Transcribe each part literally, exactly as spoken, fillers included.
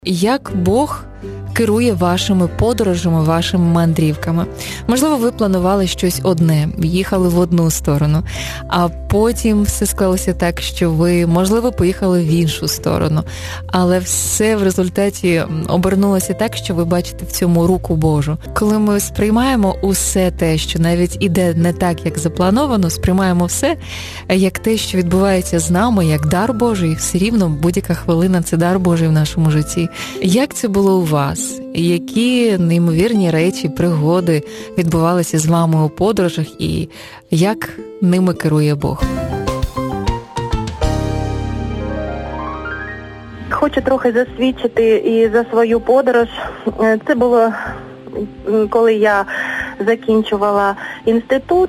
Як Бог керує вашими подорожами, вашими мандрівками? Можливо, ви планували щось одне, їхали в одну сторону, а потім все склалося так, що ви, можливо, поїхали в іншу сторону, але все в результаті обернулося так, що ви бачите в цьому руку Божу. Коли ми сприймаємо усе те, що навіть іде не так, як заплановано, сприймаємо все як те, що відбувається з нами, як дар Божий, все рівно будь-яка хвилина – це дар Божий в нашому житті. Як це було у вас? Які неймовірні речі, пригоди відбувалися з вами у подорожах і як ними керує Бог? Хочу трохи засвідчити і за свою подорож. Це було, коли я закінчувала інститут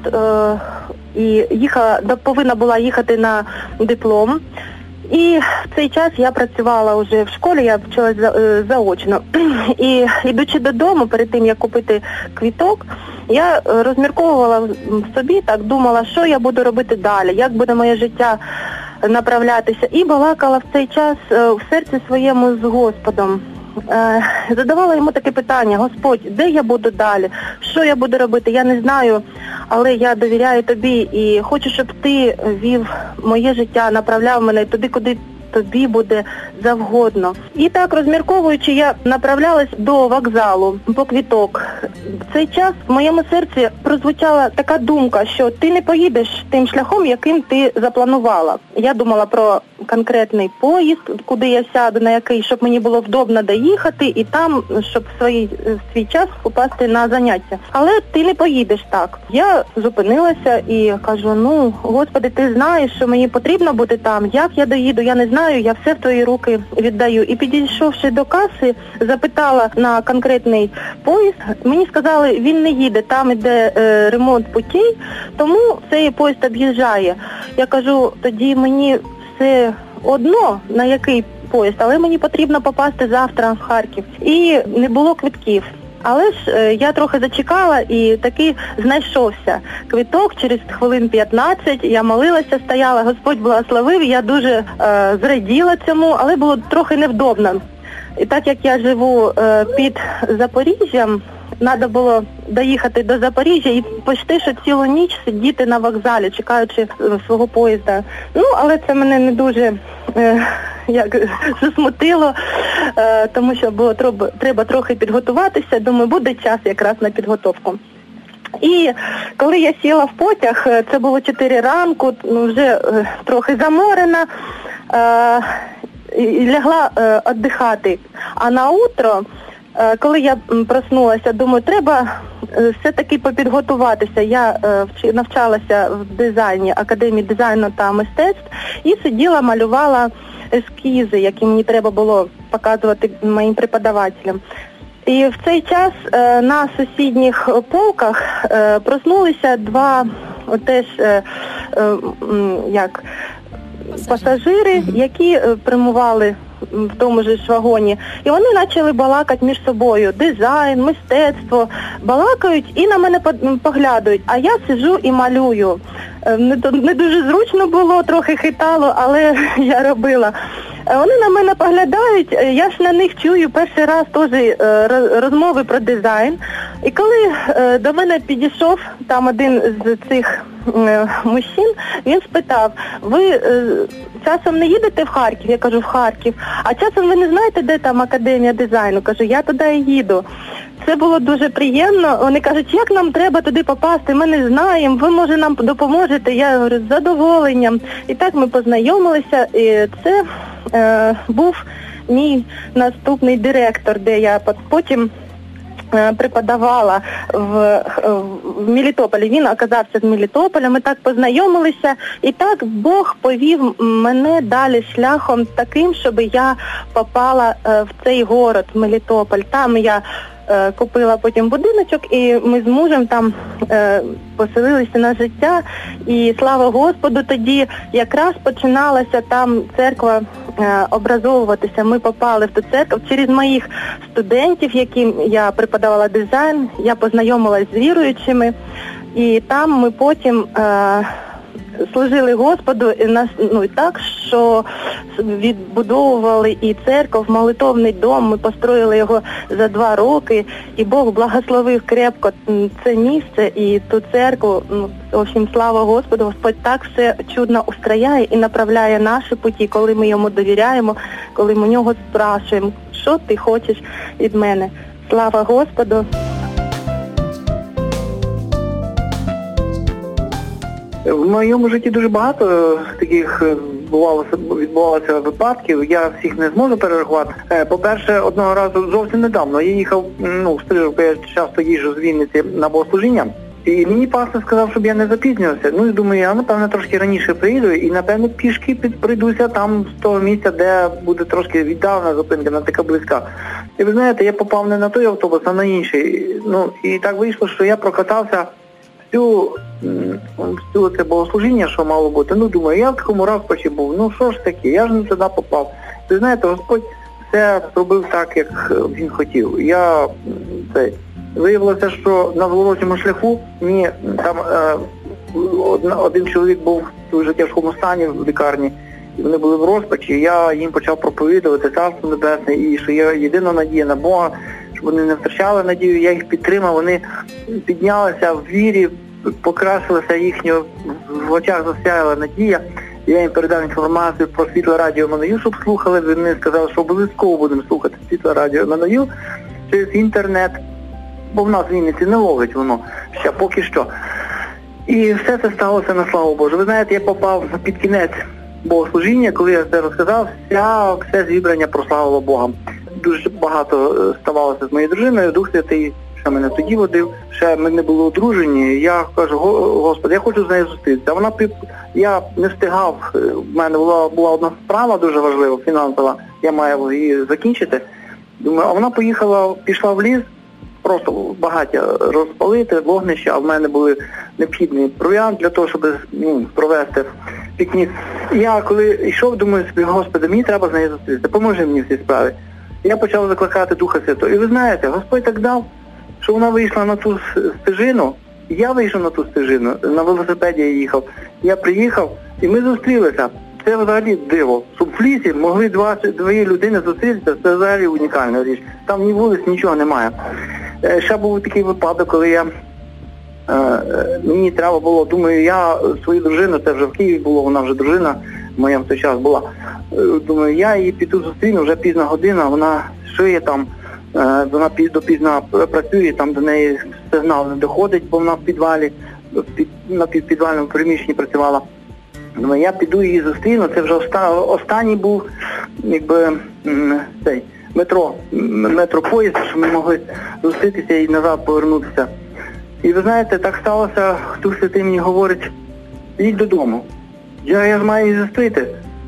і їхала, повинна була їхати на диплом. І в цей час я працювала вже в школі, я вчилася заочно. І йдучи додому, перед тим, як купити квиток, я розмірковувала в собі, так думала, що я буду робити далі, як буде моє життя направлятися. І балакала в цей час в серці своєму з Господом. Задавала йому таке питання: Господь, де я буду далі? Що я буду робити? Я не знаю, але я довіряю Тобі і хочу, щоб Ти вів моє життя, направляв мене туди, куди Тобі буде завгодно. І так, розмірковуючи, я направлялась до вокзалу по квиток. В цей час в моєму серці прозвучала така думка, що ти не поїдеш тим шляхом, яким ти запланувала. Я думала про конкретний поїзд, куди я сяду, на який, щоб мені було вдобно доїхати і там, щоб в свій, в свій час попасти на заняття. Але ти не поїдеш так. Я зупинилася і кажу: ну, Господи, Ти знаєш, що мені потрібно бути там. Як я доїду, я не знаю, я все в Твої руки віддаю. І підійшовши до каси, запитала на конкретний поїзд. Мені сказали, він не їде, там іде е, ремонт путей, тому цей поїзд об'їжджає. Я кажу, тоді мені все одно, на який поїзд, але мені потрібно попасти завтра в Харків. І не було квитків. Але ж е, я трохи зачекала і таки знайшовся квиток через хвилин п'ятнадцять. Я молилася, стояла, Господь благословив, я дуже е, зраділа цьому, але було трохи невдобно. І так як я живу е, під Запоріжжям, треба було доїхати до Запоріжжя і почти що цілу ніч сидіти на вокзалі, чекаючи свого поїзда. Ну, але це мене не дуже е, як, засмутило, е, тому що було треба, треба трохи підготуватися. Думаю, буде час якраз на підготовку. І коли я сіла в потяг, це було чотири ранку, ну, вже е, трохи заморена, е, і лягла е, віддихати. А на утро, е, коли я проснулася, думаю, треба е, все-таки попідготуватися. Я е, вчи, навчалася в дизайні, Академії дизайну та мистецтв, і сиділа, малювала ескізи, які мені треба було показувати моїм преподавателям. І в цей час е, на сусідніх полках е, проснулися два теж е, е, як пасажири, які е, прямували в тому ж вагоні. І вони почали балакати між собою. Дизайн, мистецтво. Балакають і на мене поглядають. А я сиджу і малюю. Не, не дуже зручно було, трохи хитало, але я робила. Вони на мене поглядають, я ж на них чую перший раз теж розмови про дизайн. І коли до мене підійшов там один з цих мужчин, він спитав: ви часом не їдете в Харків? Я кажу, в Харків. А часом ви не знаєте, де там Академія дизайну? Кажу, я туди і їду. Це було дуже приємно. Вони кажуть, як нам треба туди попасти, ми не знаємо, ви, може, нам допоможете? Я говорю, з задоволенням. І так ми познайомилися, і це е, був мій наступний директор, де я потім е, преподавала в, в Мелітополі. Він оказався з Мелітополя, ми так познайомилися, і так Бог повів мене далі шляхом таким, щоб я попала е, в цей город, Мелітополь. Там я купила потім будиночок, і ми з мужем там е, поселилися на життя. І слава Господу, тоді якраз починалася там церква е, образовуватися. Ми попали в ту церкву через моїх студентів, яким я преподавала дизайн. Я познайомилась з віруючими, і там ми потім е, служили Господу і нас, ну, і так, що відбудовували і церкву, молитовний дом, ми построїли його за два роки, і Бог благословив крепко це місце і ту церкву. Ну, в общем, слава Господу, Господь так все чудно устрояє і направляє наші путі, коли ми йому довіряємо, коли ми у нього спрашуємо, що ти хочеш від мене. Слава Господу! В моєму житті дуже багато таких відбувалося, відбувалося випадків, я всіх не зможу перерахувати. По-перше, одного разу зовсім недавно я їхав, ну, в Стрижівку, я часто їжджу з Вінниці на богослужіння, і мені пастор сказав, щоб я не запізнювався. Ну і думаю, я, напевно, трошки раніше приїду і, напевно, пішки прийдуся там з того місця, де буде трошки віддалена зупинка, не така близька. І ви знаєте, я попав не на той автобус, а на інший. Ну, і так вийшло, що я прокатався всю, всю це богослужіння, що мало бути. Ну, думаю, я в такому розпачі був, ну що ж таке, я ж не туди попав. Ви знаєте, Господь все зробив так, як він хотів. Я, це, виявилося, що на зворотньому шляху мені там е, один чоловік був в дуже тяжкому стані в лікарні, і вони були в розпачі, я їм почав проповідувати Царство Небесне, і що є єдина надія на Бога, щоб вони не втрачали надію, я їх підтримав, вони піднялися в вірі, покрасилася їхня, в очах засяяла надія. Я їм передав інформацію про Світле Радіо Маною, щоб слухали, вони сказали, що обов'язково будемо слухати Світле Радіо Маною через інтернет, бо в нас в Вінниці не ловить воно ще поки що. І все це сталося на славу Божу. Ви знаєте, я попав під кінець богослужіння, коли я це розказав, вся, все зібрання прославило Бога. Дуже багато ставалося з моєю дружиною, Дух Святий ще мене тоді водив, ще ми не були одружені. Я кажу, Господи, я хочу з нею зустрітися. Вона, я не встигав, в мене була, була одна справа дуже важлива, фінансова, я маю її закінчити. Думаю, а вона поїхала, пішла в ліс, просто багаття розпалити, вогнище, а в мене були необхідний провіант для того, щоб, ну, провести пікнік. Я коли йшов, думаю собі, Господи, мені треба з нею зустрітися, поможи мені в цій справі. Я почав закликати Духа Святого. І ви знаєте, Господь так дав, що вона вийшла на ту стежину, і я вийшов на ту стежину, на велосипеді я їхав. Я приїхав, і ми зустрілися. Це взагалі диво. Щоб в лісі могли два, дві людини зустрітися, це взагалі унікальна річ. Там ні вулиць, нічого немає. Ще був такий випадок, коли я, е, мені треба було, думаю, я свою дружину, це вже в Києві було, вона вже дружина, моя в той час була. Думаю, я її піду зустріну, вже пізна година, вона шиє там, е, вона допізно працює, там до неї сигнал не доходить, бо вона в підвалі, під, на підвальному приміщенні працювала. Думаю, я піду її зустріну, це вже оста, останній був, якби, цей, метро, метропоїзд, що ми могли зустрітися і назад повернутися. І ви знаєте, так сталося, Дух Святий мені говорить, їдь додому. Я, я ж маю її зустріти.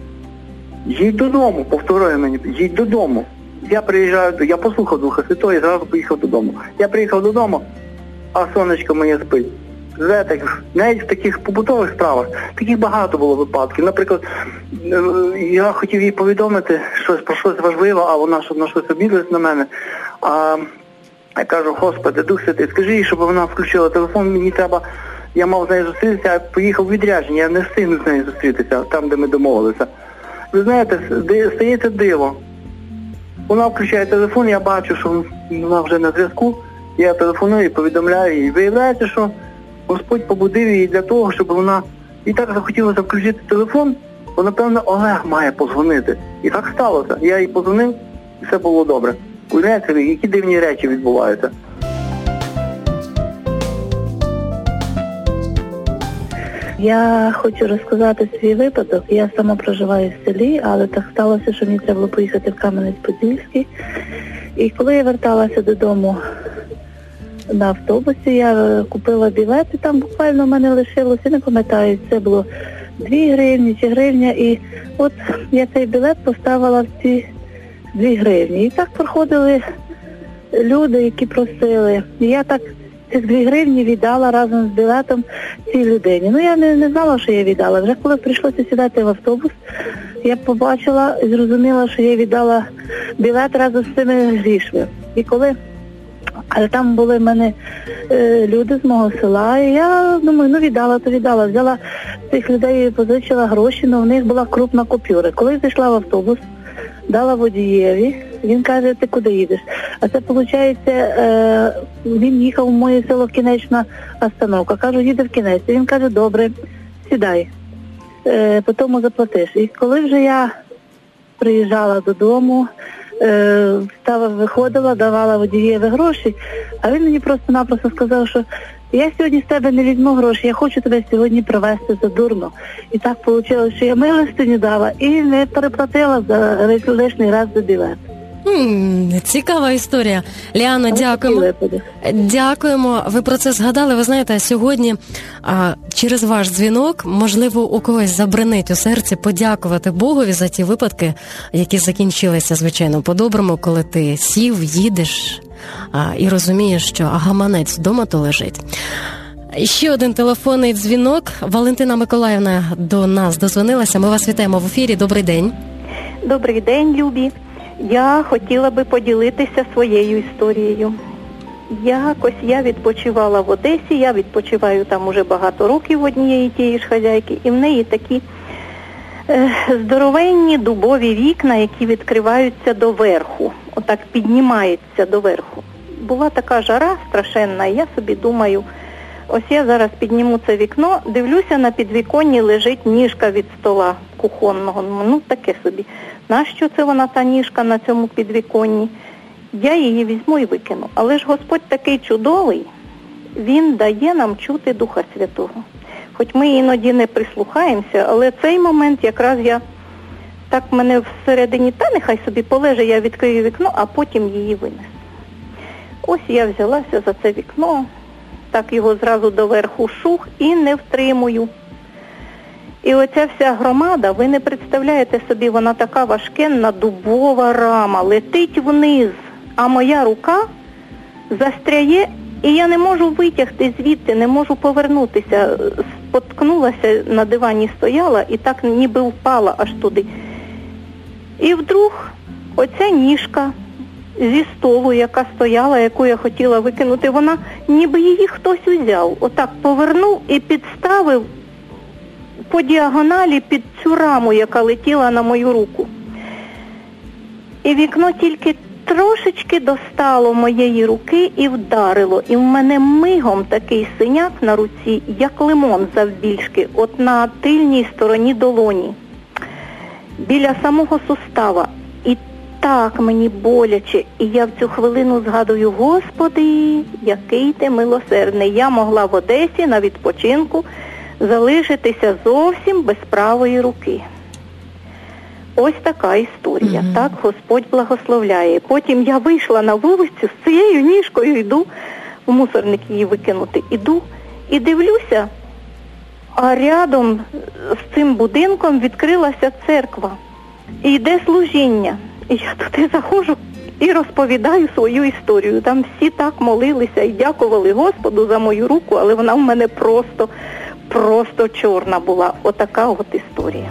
Їдь додому, повторює мені, їдь додому. Я приїжджаю, я послухав Духа Святого і зразу поїхав додому. Я приїхав додому, а сонечко моє спить. Знаєте, навіть в таких побутових справах, таких багато було випадків. Наприклад, я хотів їй повідомити щось про щось важливе, а вона щоб на щось обідалась на мене. А я кажу, Господи, Дух Святий, скажи їй, щоб вона включила телефон, мені треба, я мав з нею зустрітися, я поїхав у відрядження, я не встигну з нею зустрітися, там, де ми домовилися. Ви знаєте, стається диво. Вона включає телефон, я бачу, що вона вже на зв'язку, я телефоную, повідомляю їй. Виявляється, що Господь побудив її для того, щоб вона і так захотілося включити телефон, бо, напевно, Олег має подзвонити. І так сталося. Я їй подзвонив, і все було добре. Уявляєте, які дивні речі відбуваються. Я хочу розказати свій випадок. Я сама проживаю в селі, але так сталося, що мені треба було поїхати в Кам'янець-Подільський. І коли я верталася додому на автобусі, я купила білети, там буквально в мене лишилося, я не пам'ятаю, це було дві гривні чи гривня, і от я цей білет поставила в ці дві гривні. І так проходили люди, які просили. І я так цих дві гривні віддала разом з білетом цій людині. Ну я не, не знала, що я віддала. Вже коли прийшлося сідати в автобус, я побачила і зрозуміла, що я віддала білет разом з цими грішми. І коли Але там були в мене е, люди з мого села, і я думаю, ну віддала, то віддала. Взяла цих людей позичила гроші, але в них була крупна купюра. Коли зайшла в автобус, дала водієві, він каже, ти куди їдеш? А це, виходить, е, він їхав в моє село Кінечна остановка. Кажу, їде в Кінець. Він каже, добре, сідай, е, потім заплатиш. І коли вже я приїжджала додому, е, стала, виходила, давала водієві гроші, а він мені просто-напросто сказав, що я сьогодні з тебе не візьму гроші, я хочу тебе сьогодні привезти за дурно. І так вийшло, що я милостиню дала і не переплатила за лишній раз за білет. М-м, цікава історія. Ліано, дякуємо. Дякуємо. Ви про це згадали. Ви знаєте, сьогодні а, через ваш дзвінок, можливо, у когось забринить у серці подякувати Богові за ті випадки, які закінчилися, звичайно, по-доброму, коли ти сів, їдеш а, і розумієш, що гаманець вдома то лежить. Ще один телефонний дзвінок. Валентина Миколаївна до нас дозвонилася. Ми вас вітаємо в ефірі. Добрий день. Добрий день, любі. Я хотіла би поділитися своєю історією. Якось я відпочивала в Одесі, я відпочиваю там уже багато років в однієї тієї ж хазяйки, і в неї такі е, здоровенні дубові вікна, які відкриваються доверху, отак піднімаються доверху. Була така жара страшенна, і я собі думаю, ось я зараз підніму це вікно, дивлюся, на підвіконні лежить ніжка від стола кухонного, ну таке собі. Нащо це вона, та ніжка, на цьому підвіконні? Я її візьму і викину. Але ж Господь такий чудовий, Він дає нам чути Духа Святого. Хоч ми іноді не прислухаємося, але цей момент якраз я, так мене всередині, та нехай собі полеже, я відкрию вікно, а потім її винесу. Ось я взялася за це вікно, так його зразу доверху шух і не втримую. І оця вся громада, ви не представляєте собі, вона така важкенна дубова рама, летить вниз, а моя рука застряє, і я не можу витягти звідти, не можу повернутися. Споткнулася, на дивані стояла і так ніби впала аж туди. І вдруг оця ніжка зі столу, яка стояла, яку я хотіла викинути, вона ніби її хтось узяв, отак повернув і підставив по діагоналі під цю раму, яка летіла на мою руку. І вікно тільки трошечки достало моєї руки і вдарило. І в мене мигом такий синяк на руці, як лимон завбільшки, от на тильній стороні долоні, біля самого сустава. І так мені боляче. І я в цю хвилину згадую, Господи, який ти милосердний. Я могла в Одесі на відпочинку залишитися зовсім без правої руки. Ось така історія. Mm-hmm. Так Господь благословляє. Потім я вийшла на вулицю з цією ніжкою, йду в мусорник її викинути. Іду і дивлюся, а рядом з цим будинком відкрилася церква. І йде служіння. І я туди заходжу і розповідаю свою історію. Там всі так молилися і дякували Господу за мою руку, але вона в мене просто, просто чорна була. Отака от історія.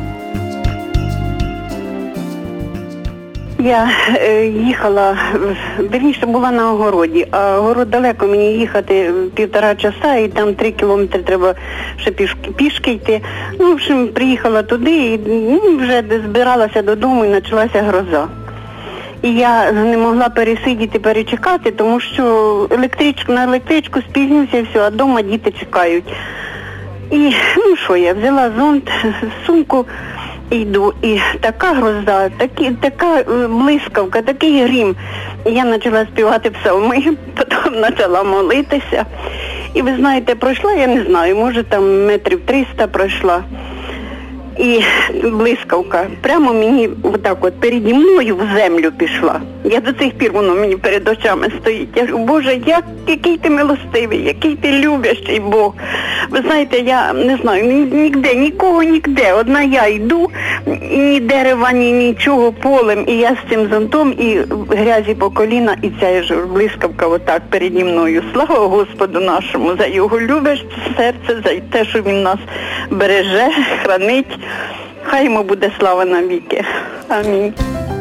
Я е, їхала, вірніше була на огороді, а огород далеко, мені їхати півтора часа, і там три кілометри треба ще пішки, пішки йти. Ну, в общем, приїхала туди і ну, вже збиралася додому і почалася гроза. І я не могла пересидіти, перечекати, тому що електричку, на електричку спізнюся і все, а вдома діти чекають. І, ну що, я взяла зонт, сумку, йду, і така гроза, такі, така блискавка, такий грім. І я почала співати псалми, потім почала молитися. І ви знаєте, пройшла, я не знаю, може там метрів триста пройшла. І блискавка прямо мені отак от переді мною в землю пішла. Я до цих пір, воно мені перед очами стоїть. Я кажу, Боже, як, який ти милостивий, який ти любящий Бог. Ви знаєте, я не знаю, ніде, нікого, ніде. Одна я йду, і ні дерева, ні нічого, полем. І я з цим зонтом, і грязі по коліна, і ця ж блискавка отак переді мною. Слава Господу нашому за його любяще серце, за те, що він нас береже, хранить. Хай йому буде слава навіки. Амінь.